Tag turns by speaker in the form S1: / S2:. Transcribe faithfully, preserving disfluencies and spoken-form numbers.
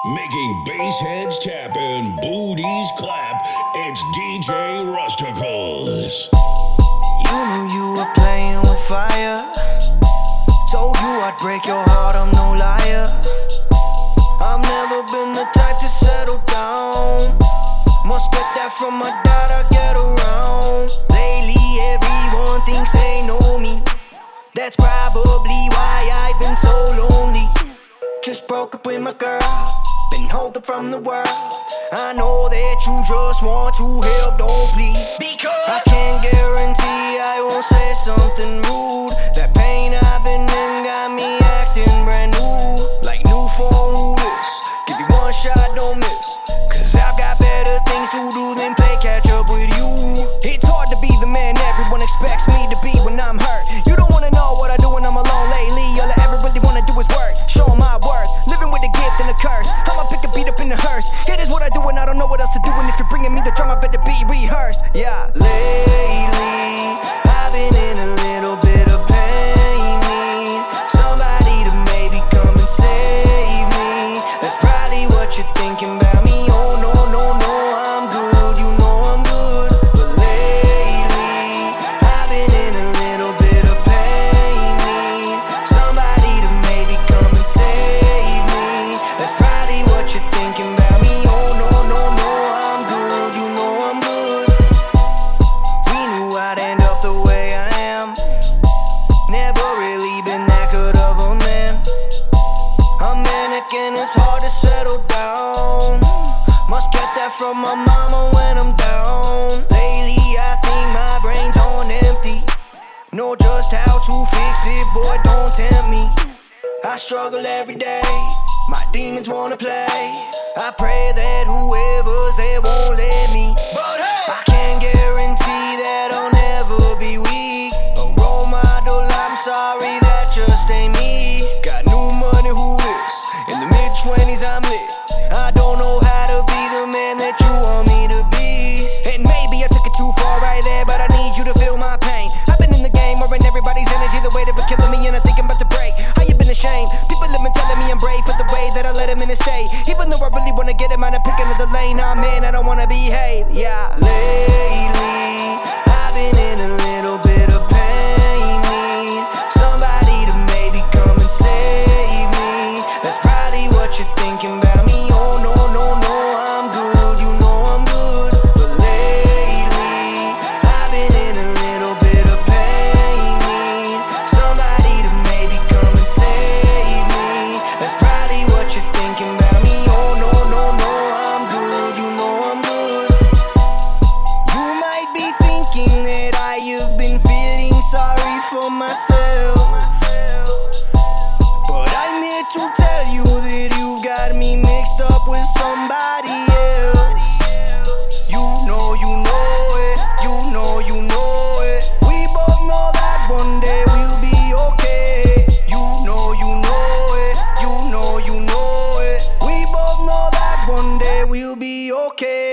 S1: Making bass heads tap and booties clap, it's D J Rusticles.
S2: You knew you were playing with fire. Told you I'd break your heart, I'm no liar. I've never been the type to settle down. Must get that from my dad, I get around. Lately everyone thinks they know me. That's probably why I've been so lonely. Just broke up with my girl, been holed up from the world. I know that you just want to help, don't please. Because I can't guarantee I won't say something rude. That pain I've been in got me acting brand new. Like new phone, who this? Give you one shot, don't miss. Cause I've got better things to do than play catch up with you. It's hard to be the man everyone expects me to be when I'm hurt. You don't wanna know what I do when I'm alone lately. All I ever really wanna do is work, show my worth. Living with a gift and a curse. I'ma pick a beat up in the hearse. It is what I do and I don't know what else to do. And if you're bringing me the drum, I better be rehearsed. Yeah. Lately, I've been in a little bit of pain. Need somebody to maybe come and save me. That's probably what you're thinking about me. Oh no, no, no, I'm good. You know I'm good. But lately, I've been in a little bit of pain. Need somebody to maybe come and save me. That's probably what you're thinking about me. Oh no, no, no, I'm good. You know I'm good. We knew I'd end up the way I am. Never really been that good of a man. I'm manic and it's hard to settle down. Must get that from my mama when I'm down. Lately I think my brain's on empty. Know just how to fix it, boy, don't tempt me. I struggle every day, my demons wanna play. I pray that whoever's there won't let me. But hey, I can't guarantee that I'll never be weak. A role model, I'm sorry, that just ain't me. Got new money, who is? In the mid-twenties, I'm lit. I don't know how to be the man that you want me to be. And maybe I took it too far right there, but I need you to feel my pain. I've been in the game, wearing everybody's energy, the weight of it killing me, and I'm thinking about to break. How you been ashamed? People have been telling me I'm brave for the way that I let him in and stay. Even though I really wanna get him out and pick another lane, I'm in, I don't wanna behave. Yeah. Lately, I've been in a little bit of pain. Need somebody to maybe come and save me. That's probably what you're thinking about me. Oh no, no, no, I'm good. You know I'm good. But lately, I've been in a little bit of pain. Need somebody to maybe come and save me. That's probably what you're thinking about me. Oh no, no, no, I'm good. You know I'm good. You might be thinking that I have been feeling sorry for myself, but I'm here to tell you that you've got me mixed up with somebody else. You know, you know it. You know, you know it. We both know that one day we'll be okay. You know, you know it. You know, you know it. We both know that one day we'll be okay.